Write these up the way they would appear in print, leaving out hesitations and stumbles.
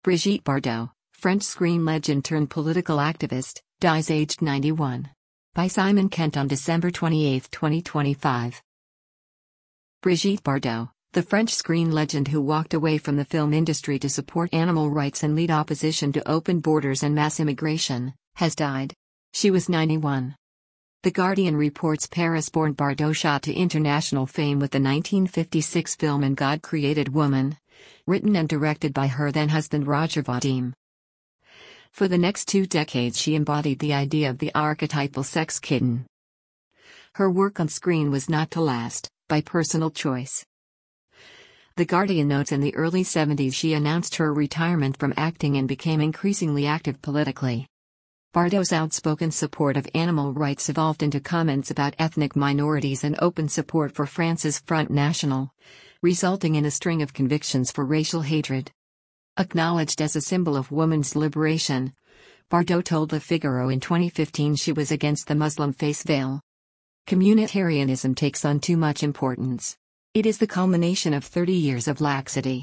Brigitte Bardot, French screen legend turned political activist, dies aged 91. By Simon Kent on December 28, 2025. Brigitte Bardot, the French screen legend who walked away from the film industry to support animal rights and lead opposition to open borders and mass immigration, has died. She was 91. The Guardian reports Paris-born Bardot shot to international fame with the 1956 film And God Created Woman, written and directed by her then-husband Roger Vadim. For the next 2 decades she embodied the idea of the archetypal sex kitten. Her work on screen was not to last, by personal choice. The Guardian notes in the early 70s she announced her retirement from acting and became increasingly active politically. Bardot's outspoken support of animal rights evolved into comments about ethnic minorities and open support for France's Front National, resulting in a string of convictions for racial hatred. Acknowledged as a symbol of women's liberation, Bardot told Le Figaro in 2015 she was against the Muslim face veil. Communitarianism takes on too much importance. It is the culmination of 30 years of laxity.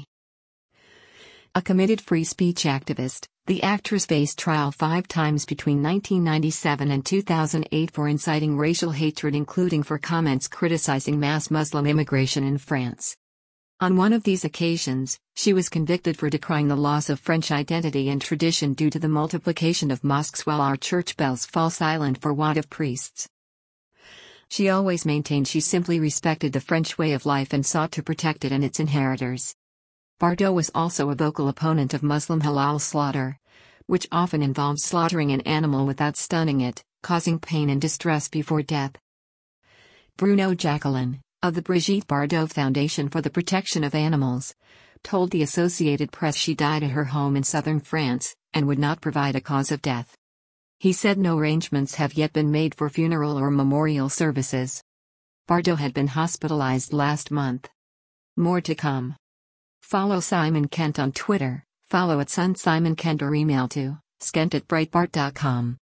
A committed free speech activist, the actress faced trial 5 times between 1997 and 2008 for inciting racial hatred, including for comments criticizing mass Muslim immigration in France. On one of these occasions, she was convicted for decrying the loss of French identity and tradition due to the multiplication of mosques while our church bells fall silent for want of priests. She always maintained she simply respected the French way of life and sought to protect it and its inheritors. Bardot was also a vocal opponent of Muslim halal slaughter, which often involves slaughtering an animal without stunning it, causing pain and distress before death. Bruno Jacquelin, of the Brigitte Bardot Foundation for the Protection of Animals, told the Associated Press she died at her home in southern France, and would not provide a cause of death. He said no arrangements have yet been made for funeral or memorial services. Bardot had been hospitalized last month. More to come. Follow Simon Kent on Twitter, follow @SunSimonKent or email to skent@breitbart.com.